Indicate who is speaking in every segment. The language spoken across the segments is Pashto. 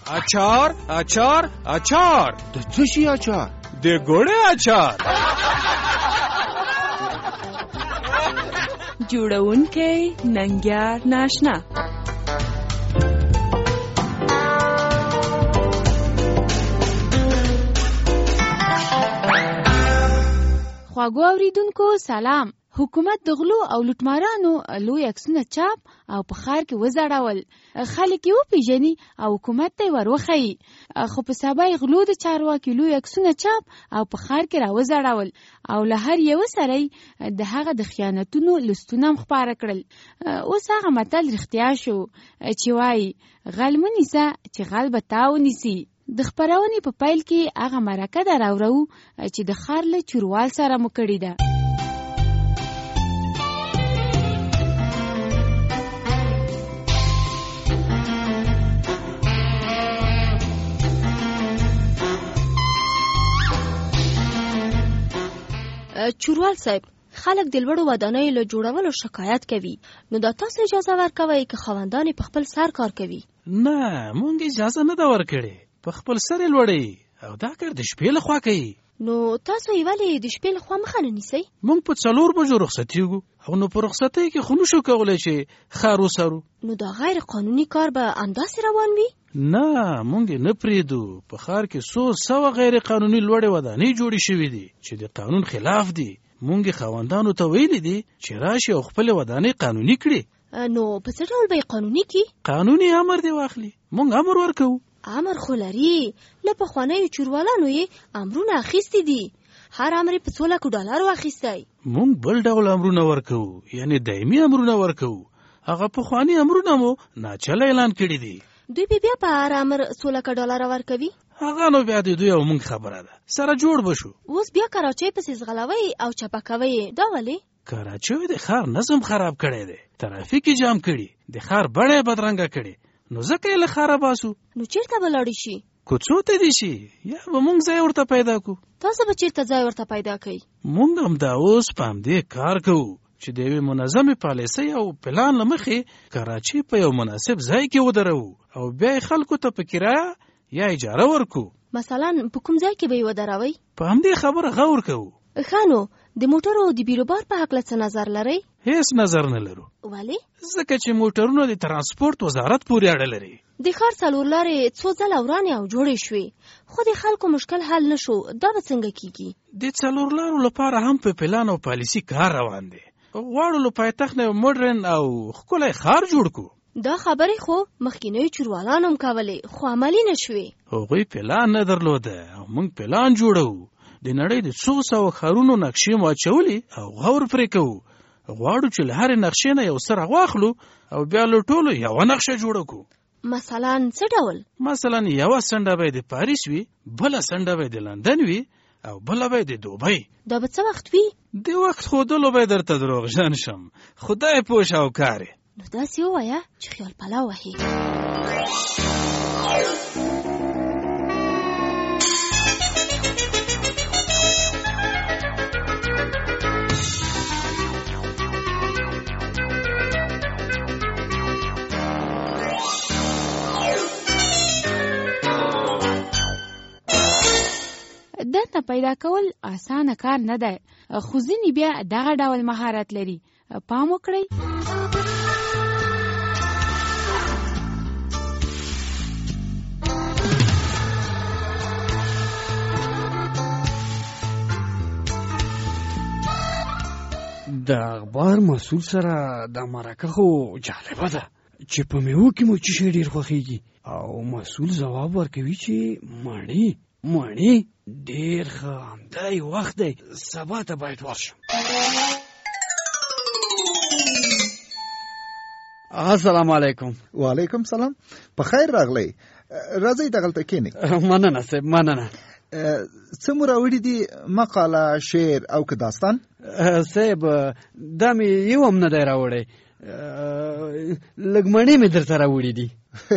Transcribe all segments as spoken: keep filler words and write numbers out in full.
Speaker 1: اچار اچار اچار.
Speaker 2: د څه شي اچار؟
Speaker 1: د ګوړې اچار.
Speaker 3: جوړونکی ننګیار ناشنا. خواږو اوریدونکو سلام. حکومت د غلو او لوټمارانو لوی عکسونه چاپ او په ښار کې وځړول. خلک یې وپېژني او حکومت ته یې ور وښیي. خو په سبا یې غلو د چارواکي لوی عکسونه چاپ او په ښار کې را وځړول او له هر یوه سره یې د هغه د خیانتونو لستونه هم خپاره کړل. اوس هغه متل رښتیا شو چې وایي غل مه نیسه چې غل به تا ونیسي. د خپرونې په پیل کې هغه مرکه در اورو چې د ښار له چوروال سره مو کړې ده.
Speaker 4: چوروال صاحب، خلک د لوړو ودانیو له جوړولو شکایت کوي، نو دا تاسو اجازه ورکوئ که خاوندان په خپل سر کار کوي؟
Speaker 5: نه، مونږ اجازه نه ده ورکړې. په خپل سر یې لوړوي او دا کار د شپې لخوا کوي.
Speaker 4: نو تاسو یې ولې د شپې لخوا مخه نه نیسئ؟
Speaker 5: مونږ په څلور بجو رخصتېږو او نو په رخصتۍ کې خو نشو کولی چې ښار وسارو.
Speaker 4: نو دا غیر قانوني کار به همداسې روان وي؟
Speaker 5: نه، مونږ یې نه پرېږدو. په ښار کې څو سوه غیر قانوني لوړې ودانۍ جوړې شوي دي چې د قانون خلاف دي. مونږ یې خاوندانو ته ویلي دي چې راشي او خپلې ودانۍ قانوني کړي.
Speaker 4: نو په څه ډول به یې قانوني کړي؟
Speaker 5: قانوني امر دې واخلي. مونږ امر ورکوو.
Speaker 4: امر خو لري. له پخوانیو چوروالانو یې امرونه اخیستي دي. هر امر په څو لکو ډالرو اخیستی.
Speaker 5: مونږ بل ډول امرونه ورکوو، یعنی دایمي امرونه ورکوو. هغه پخواني امرونه مو ناچله اعلان کړي دي.
Speaker 4: دوی به بیا په هر امر څو لکه ډالره ورکوي؟
Speaker 5: هغه نو بیا د دوی او مونږ خبره ده، سره جوړ بشو.
Speaker 4: اوس بیا کراچۍ پسې ځغلوئ او چپه کوئ، دا ولې؟
Speaker 5: کراچۍ د ښار نظم خراب کړی دی، ترافیک یې جام کړي، د ښار بڼه یې بدرنګه کړي. نو ځکه یې له ښاره باسو.
Speaker 4: نو چیرته به لاړې شي؟
Speaker 5: کوڅو ته دې شي یا به مونږ ځای ورته پیدا کړو.
Speaker 4: تاسو به چیرته ځای ورته پیدا کړئ؟
Speaker 5: مونږ همدا اوس په همدې کار کوو چې د یوې منظمې پالیسۍ او پلان له مخې کراچۍ په یو مناسب ځای کې ودروو او بیا یې خلکو ته په کرایه یا اجاره ورکو.
Speaker 4: مثلا په کوم ځای کې به یې ودروئ؟
Speaker 5: په همدې خبره غور کوو.
Speaker 4: ښه، نو د موټرو د بیروبار په هکله څه نظر لرئ؟
Speaker 5: هیڅ نظر نه لرو.
Speaker 4: ولې؟
Speaker 5: ځکه چې موټرونه د ترانسپورت وزارت پورې اړه لري.
Speaker 4: د ښار څلور لارې څو ځله ورانې او جوړې شوې، خو د خلکو مشکل حل نه شو. دا به څنګه کیږي؟
Speaker 5: د څلور لارو لپاره هم په پلان او پالیسي کار روان دی. غواړو له پایتخت نه مډرن او ښکلی ښار جوړ کړو.
Speaker 4: دا خبرې خو مخکینیو چوروالانو هم کولې، خو عملي نه شوې.
Speaker 5: هغوی پلان نه درلوده او موږ پلان جوړوو. د نړۍ د څو سوه ښارونو نقشې مو اچولې او غور پرې کوو. غواړو چې له هرې نقشې نه یو څه راواخلو او بیا له ټولو یوه نقشه جوړه کړو.
Speaker 4: مثلا څه ډول؟
Speaker 5: مثلا یوه څنډه به د پاریس وي، بله څنډه به د لندن وي او بله به د دوبۍ.
Speaker 4: دا به څه وخت وي؟
Speaker 5: د وخت ښودلو به درته دروغجن شم، خدای پوه شاوکار یې.
Speaker 4: نو داسې ووایه چې خیال پلو وهي.
Speaker 3: دنده پیدا کول اسانه کار نه دی، خو ځینې بیا دغه ډول مهارت لري. پام وکړئ.
Speaker 2: د اخبار مسؤل سره د مرکه خو جالبه ده چې په میوه کې مو چې شی ډېر خوښېږي او مسؤل ځواب ورکوي چې مڼې مڼې ډېر ښه، همدا یې وخت دی، سبا ته باید ورشم. السلام علیکم.
Speaker 6: وعلیکم سلام. په خیر راغلی. راځئ دغلته کښېنئ.
Speaker 2: مننه صاحب، مننه.
Speaker 6: څه مو راوړي دي؟ مقاله، شعر او که داستان؟
Speaker 2: صاحب دا مې یو هم نه دی راوړی، لږ مڼې مې درته راوړي دي.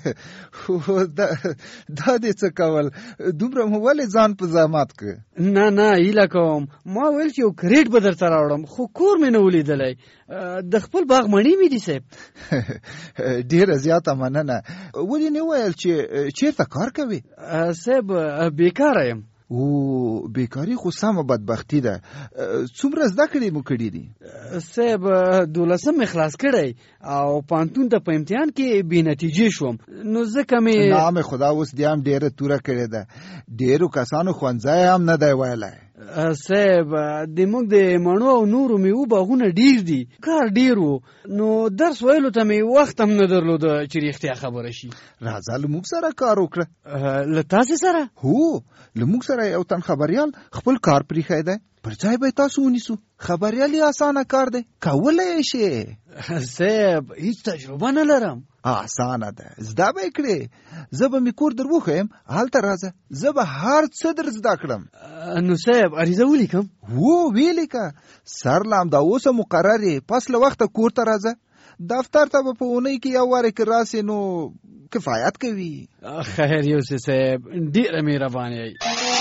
Speaker 6: دا دې څه کول؟ دومره مو ولې ځان په زحمت که؟
Speaker 2: نه نه هیله کوم. ما ویل چې یو کریټ به درته راوړم، خو کور مې نه ولیدلی. د خپل باغ مڼې مې دي صاحب.
Speaker 6: ډېره زیاته مننه. ولې نه ویل چې چیرته کار کوي؟
Speaker 2: صاحب بیکاره یم.
Speaker 6: او بیکاری خو سمه بدبختی ده. څومره زده کړې مو کړي دي؟
Speaker 2: صاحب دولسم اخلاص کړی او پانتون ته په امتحان کې بې نتیجې شوم، نو ځکه مې
Speaker 6: نام خدا اوس دې هم ډېره توره کړې ده. ډېرو کسانو ښوونځی هم نه دی ویلی.
Speaker 2: صاحب د موږ د مڼو او نورو میوو باغونه ډیر دي، کار ډیر و، نو درس ویلو ته مې وخت هم نه درلوده چې رښتیا خبره شي.
Speaker 6: راځه له موږ سره کار وکړه.
Speaker 2: له تاسې سره؟
Speaker 6: هو له موږ سره یو تن خبریال خپل کار پرېښی دی، پر ځای به تاسو ونیسو. خبریال یې اسانه کار دی، کولی شې.
Speaker 2: صاحب هیڅ تجربه نه لرم.
Speaker 6: اسانه ده، زده به یې کړې. زه به مې کور در وښیم، هلته راځه، زه به هر څه در زده کړم.
Speaker 2: نو صاحب عریضه ولیکم؟
Speaker 6: هو ولیکه. سرلام دا اوسه مقرر یې، پس له وخته کور ته راځه. دفتر ته به په اونۍ کې یو وارې که راسې نو کفایت کوي.
Speaker 2: خیر یوسف صاحب ډېره مهربانه یې.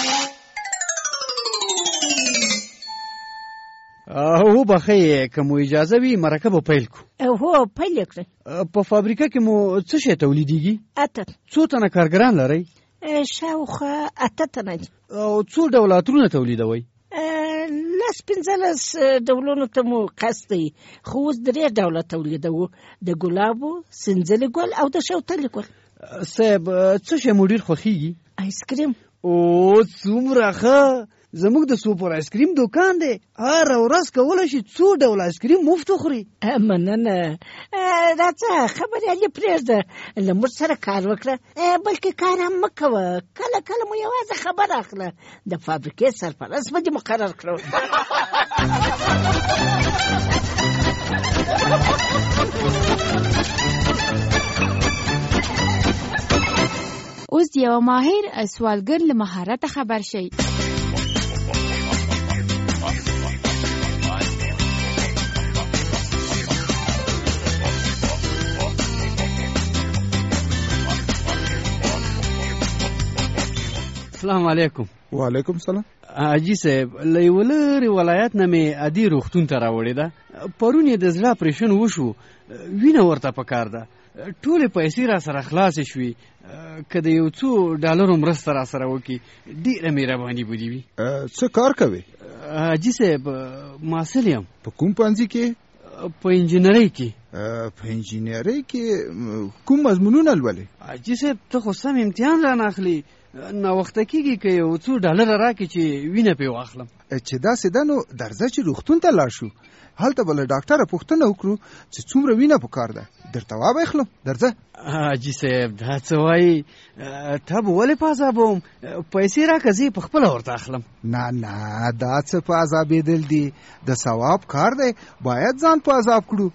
Speaker 2: هو بخې که مو اجازه وي مرکه به پیل کو.
Speaker 7: هو پیل کړئ.
Speaker 2: په فابریکه کې مو څه شی تولیدیږي؟
Speaker 7: اته.
Speaker 2: څو تنه کارګران لرئ؟
Speaker 7: شاوخوا اته تنه دي.
Speaker 2: او څو ډوله عطرونه تولیدوئ؟
Speaker 7: لس پنځلس ډولونو ته مو قصد دی، خو اوس درې ډوله تولیدوو، د ګلابو، سنځلي ګل او د شوتلې ګل.
Speaker 2: صاحب څه شی مو ډېر خوښیږي؟
Speaker 7: آیسکریم.
Speaker 2: او څومره ښه! زموږ د سوپر آیسکریم دوکان دی، هر ورځ کولی شي څو ډوله آیسکریم مفت وخوري.
Speaker 7: مننه. راځه خبریال یې پرېږده، له موږ سره کار وکړه، بلکې کار هم مه کوه، کله کله مو یوازې خبر اخله، د فابریکې سرپرست به دې مقرر کړو.
Speaker 3: اوس یو ماهر سوالګر له مهارته خبر شي.
Speaker 2: السلام علیکم.
Speaker 6: وعلیکم سلام.
Speaker 2: حاجي صاحب له یو لرې ولایت نه مې عادي روغتون ته راوړې ده. پرون یې د زړه اپریشن وشو، وینه ورته پکار ده. ټولې پیسې را سره خلاصې شوې، که د یو څو ډالرو مرسته را سره وکړي ډېره مهرباني به دې وي.
Speaker 6: څه کار کوې؟
Speaker 2: حاجي صاحب محصل یم.
Speaker 6: په کوم پوهنځي کې؟
Speaker 2: په انجینرۍ کې.
Speaker 6: په انجینرۍ کې کوم مضمونونه لولې؟
Speaker 2: حاجي صاحب ته خو سم امتحان رانه اخلي، ناوخته کېږي که یو څو ډالره راکړي چې وینه پرې واخلم.
Speaker 6: چې داسې ده نو درځه چې روغتون ته لاړ شو، هلته به له ډاکټره پوښتنه وکړو چې څومره وینه پکار ده، درته وابه اخلم. درځه.
Speaker 2: حاجي صاحب دا څه وایي؟ ته به ولې په عذابوم؟ پیسې راکړه زه یې په خپله ورته اخلم.
Speaker 6: نه نه دا څه په عذابېدل دي، د ثواب کار دی، باید ځان په عذاب کړو.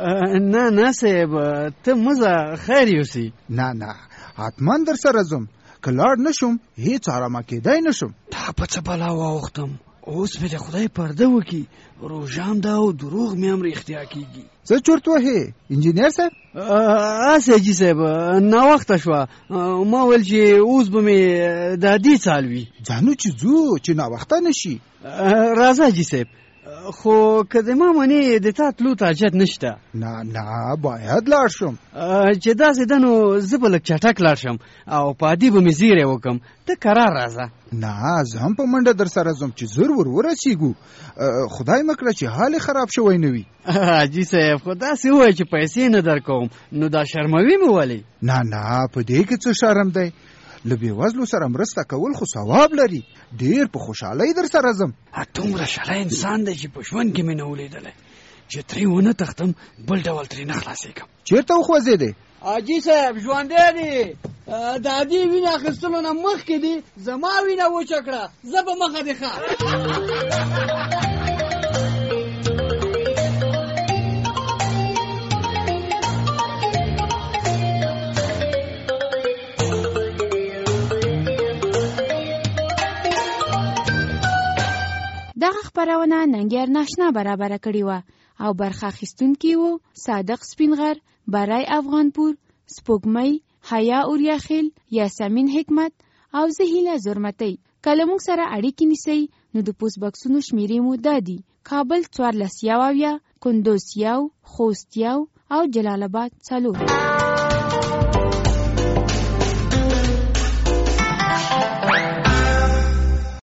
Speaker 2: نه نه صاحب ته مزه خیر یوسي.
Speaker 6: نه نه حتما در سره ځم، که لاړ نشم هیڅ آرامه کېدای نشم.
Speaker 2: دا په څه بلا واوښتم، اوس مې د خدای پرده وکړي، روژام ده او دروغ مې هم رښتیا کېږي.
Speaker 6: څه چورت وهې انجینر صاحب؟
Speaker 2: هسې حاجي صاحب ناوخته شوه، ما ویل چې اوس به مې د دې څال وي.
Speaker 6: ځانو چې ځو چې ناوخته نشي.
Speaker 2: راځه حاجي صاحب، خو که د ما منې د تا تلو ته حاجت نشته.
Speaker 6: نه نه باید لاړ شم.
Speaker 2: چې داسې ده نو زه به لږ چټک لاړ شم او په عادي به مې زیری وکړم، ته کرار راځه.
Speaker 6: نه زه هم په منډه در سره ځم چې زر ور ورسېږو. خدای مه کړه چې حال خراب شوی نه وي.
Speaker 2: حاجي صاحب خو داسې ووایه چې پیسې نه در کوم، نو دا شرموي مې ولې؟
Speaker 6: نه نه په دې کې څه شرم دی، له بېوزلو سره مرسته کول خو ثواب لري. ډېر په خوشحالۍ در سره ځم.
Speaker 2: دومره شلی انسان دی چې په ژوند کې مې نه ولیدلی، چې ترې ونه تښتم بل ډول ترې نه خلاصېږم.
Speaker 6: چېرته وخوځېدې؟
Speaker 2: حاجي صاحب ژوندی دی، د عادي وینه اخیستلو نه مخکې دی، زما وینه وچه کړه، زه به مخه دې ښه.
Speaker 3: دغه خپرونه ننګیار ناشنا برابره کړې وه او برخه اخیستونکي وو صادق سپینغر، برای افغانپور، سپوږمۍ، حیا اوریاخیل، یاسمین حکمت او زه هیله زرمتۍ. که له موږ سره اړیکې نیسئ نو د پوسټ بکسونو شمیرې مو دا دي: کابل څوارلس یو اویا، کندوز یو، خوست یو او جلال آباد څلور.